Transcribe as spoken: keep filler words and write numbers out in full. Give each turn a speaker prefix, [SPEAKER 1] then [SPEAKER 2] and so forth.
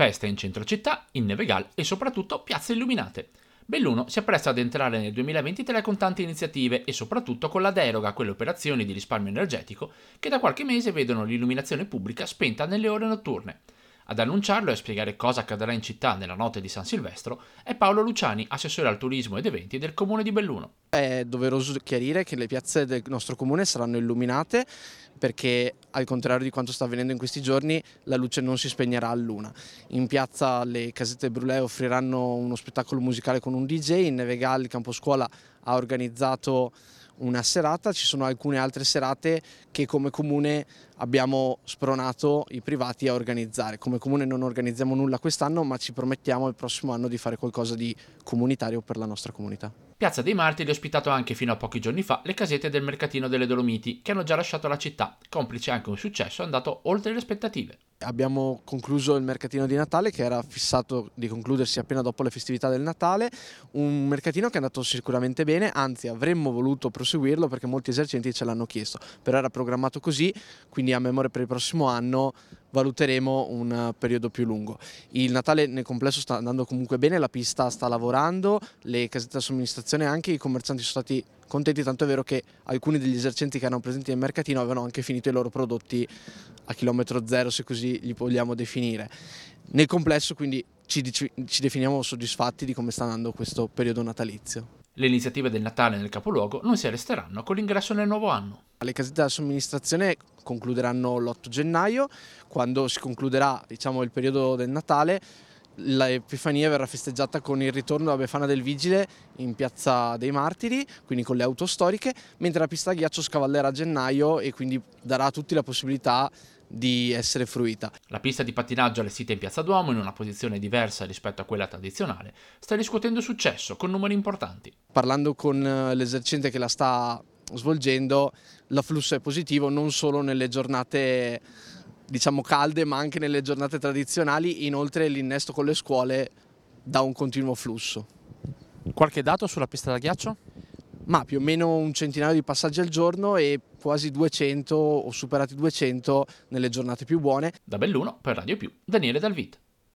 [SPEAKER 1] Feste in centro città, in Nevegal e soprattutto piazze illuminate. Belluno si appresta ad entrare nel duemilaventitré con tante iniziative e soprattutto con la deroga a quelle operazioni di risparmio energetico che da qualche mese vedono l'illuminazione pubblica spenta nelle ore notturne. Ad annunciarlo e a spiegare cosa accadrà in città nella notte di San Silvestro è Paolo Luciani, assessore al turismo ed eventi del comune di Belluno.
[SPEAKER 2] È doveroso chiarire che le piazze del nostro comune saranno illuminate perché, al contrario di quanto sta avvenendo in questi giorni, la luce non si spegnerà a luna. In piazza le casette Brulè offriranno uno spettacolo musicale con un D J, in Nevegal il Camposcuola ha organizzato una serata, ci sono alcune altre serate che come comune abbiamo spronato i privati a organizzare. Come comune non organizziamo nulla quest'anno, ma ci promettiamo il prossimo anno di fare qualcosa di comunitario per la nostra comunità.
[SPEAKER 1] Piazza dei Martiri ha ospitato anche fino a pochi giorni fa le casette del Mercatino delle Dolomiti, che hanno già lasciato la città, complice anche un successo andato oltre le aspettative.
[SPEAKER 2] Abbiamo concluso il mercatino di Natale, che era fissato di concludersi appena dopo le festività del Natale, un mercatino che è andato sicuramente bene, anzi avremmo voluto proseguirlo perché molti esercenti ce l'hanno chiesto, però era programmato così, quindi a memoria per il prossimo anno valuteremo un periodo più lungo. Il Natale nel complesso sta andando comunque bene, la pista sta lavorando, le casette di somministrazione anche, i commercianti sono stati contenti, tanto è vero che alcuni degli esercenti che erano presenti nel mercatino avevano anche finito i loro prodotti a chilometro zero, se così li vogliamo definire. Nel complesso quindi ci, ci definiamo soddisfatti di come sta andando questo periodo natalizio.
[SPEAKER 1] Le iniziative del Natale nel capoluogo non si arresteranno con l'ingresso nel nuovo anno.
[SPEAKER 2] Le casette della somministrazione concluderanno l'otto gennaio, quando si concluderà, diciamo, il periodo del Natale. L'Epifania verrà festeggiata con il ritorno della Befana del Vigile in Piazza dei Martiri, quindi con le auto storiche, mentre la pista da ghiaccio scavallerà a gennaio e quindi darà a tutti la possibilità di essere fruita.
[SPEAKER 1] La pista di pattinaggio allestita in Piazza Duomo, in una posizione diversa rispetto a quella tradizionale, sta riscuotendo successo con numeri importanti.
[SPEAKER 2] Parlando con l'esercente che la sta svolgendo, l'afflusso è positivo non solo nelle giornate diciamo calde, ma anche nelle giornate tradizionali. Inoltre l'innesto con le scuole dà un continuo flusso.
[SPEAKER 1] Qualche dato sulla pista da ghiaccio?
[SPEAKER 2] Ma più o meno un centinaio di passaggi al giorno e quasi duecento o superati duecento nelle giornate più buone.
[SPEAKER 1] Da Belluno per Radio Più, Daniele Dalvit.